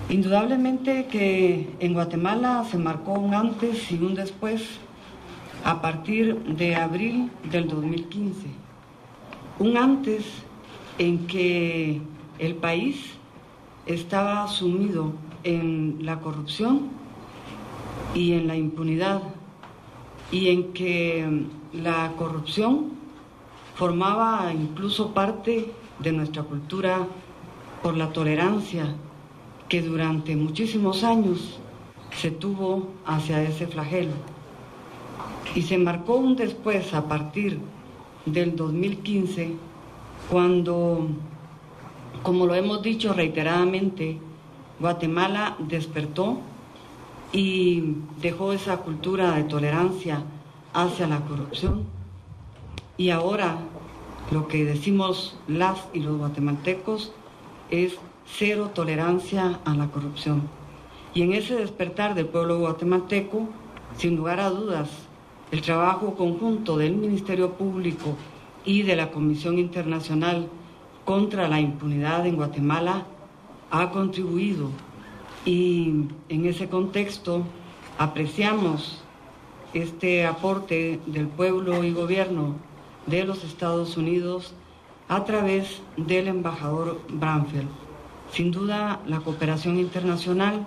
Indudablemente que en Guatemala se marcó un antes y un después a partir de abril del 2015. Un antes en que el país estaba sumido en la corrupción y en la impunidad, y en que la corrupción formaba incluso parte de nuestra cultura por la tolerancia que durante muchísimos años se tuvo hacia ese flagelo. Y se marcó un después a partir del 2015, cuando, como lo hemos dicho reiteradamente, Guatemala despertó y dejó esa cultura de tolerancia hacia la corrupción. Y ahora lo que decimos las y los guatemaltecos es cero tolerancia a la corrupción. Y en ese despertar del pueblo guatemalteco, sin lugar a dudas, el trabajo conjunto del Ministerio Público y de la Comisión Internacional contra la Impunidad en Guatemala ha contribuido, y en ese contexto apreciamos este aporte del pueblo y gobierno de los Estados Unidos a través del embajador Branfield. Sin duda, la cooperación internacional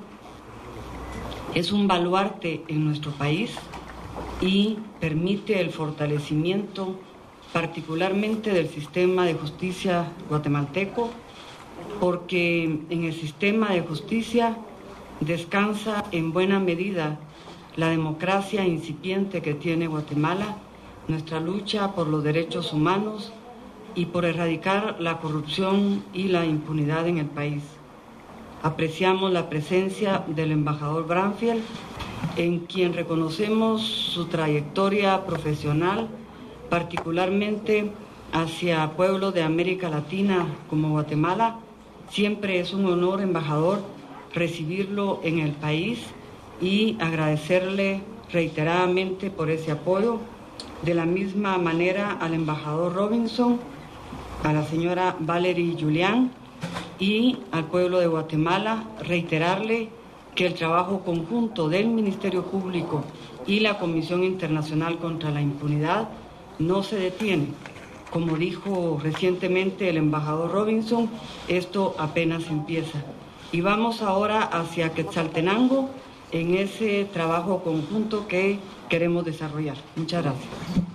es un baluarte en nuestro país y permite el fortalecimiento particularmente del sistema de justicia guatemalteco, porque en el sistema de justicia descansa en buena medida la democracia incipiente que tiene Guatemala, nuestra lucha por los derechos humanos y por erradicar la corrupción y la impunidad en el país. Apreciamos la presencia del embajador Branfield, en quien reconocemos su trayectoria profesional, particularmente hacia pueblos de América Latina como Guatemala. Siempre es un honor, embajador, recibirlo en el país y agradecerle reiteradamente por ese apoyo. De la misma manera al embajador Robinson, a la señora Valerie Julián y al pueblo de Guatemala, reiterarle que el trabajo conjunto del Ministerio Público y la Comisión Internacional contra la Impunidad no se detiene. Como dijo recientemente el embajador Robinson, esto apenas empieza. Y vamos ahora hacia Quetzaltenango en ese trabajo conjunto que queremos desarrollar. Muchas gracias.